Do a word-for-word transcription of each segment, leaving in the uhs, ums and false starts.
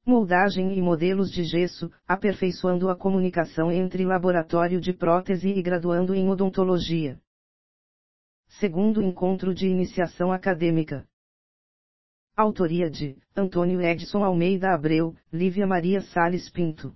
Moldagem e modelos de gesso, aperfeiçoando a comunicação entre laboratório de prótese e graduando em odontologia. Segundo encontro de iniciação acadêmica. Autoria de Antônio Edson Almeida Abreu, Lívia Maria Sales Pinto.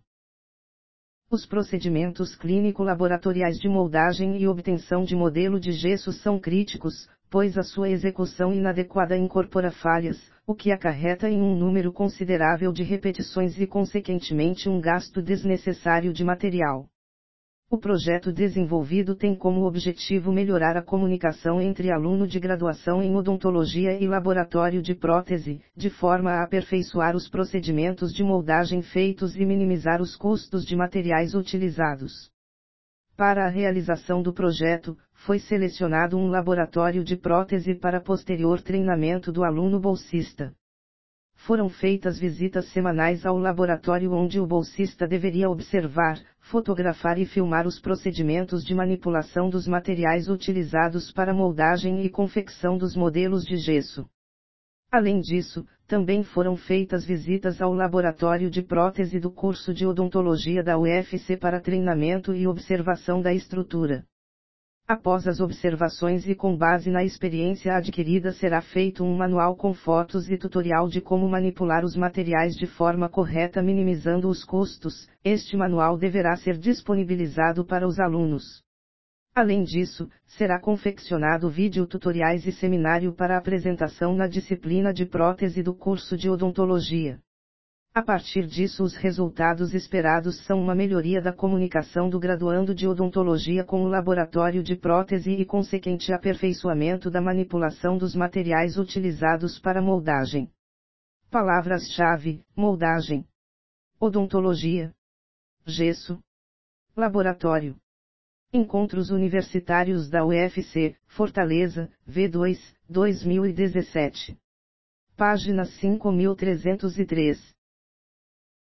Os procedimentos clínico-laboratoriais de moldagem e obtenção de modelo de gesso são críticos, pois a sua execução inadequada incorpora falhas, o que acarreta em um número considerável de repetições e consequentemente um gasto desnecessário de material. O projeto desenvolvido tem como objetivo melhorar a comunicação entre aluno de graduação em odontologia e laboratório de prótese, de forma a aperfeiçoar os procedimentos de moldagem feitos e minimizar os custos de materiais utilizados. Para a realização do projeto, foi selecionado um laboratório de prótese para posterior treinamento do aluno bolsista. Foram feitas visitas semanais ao laboratório onde o bolsista deveria observar, fotografar e filmar os procedimentos de manipulação dos materiais utilizados para moldagem e confecção dos modelos de gesso. Além disso, também foram feitas visitas ao laboratório de prótese do curso de odontologia da U F C para treinamento e observação da estrutura. Após as observações e com base na experiência adquirida será feito um manual com fotos e tutorial de como manipular os materiais de forma correta minimizando os custos. Este manual deverá ser disponibilizado para os alunos. Além disso, será confeccionado vídeo tutoriais e seminário para apresentação na disciplina de prótese do curso de odontologia. A partir disso, os resultados esperados são uma melhoria da comunicação do graduando de odontologia com o laboratório de prótese e consequente aperfeiçoamento da manipulação dos materiais utilizados para moldagem. Palavras-chave: moldagem, odontologia, gesso, laboratório. Encontros Universitários da U F C, Fortaleza, V dois, dois mil e dezessete. Página cinco mil trezentos e três.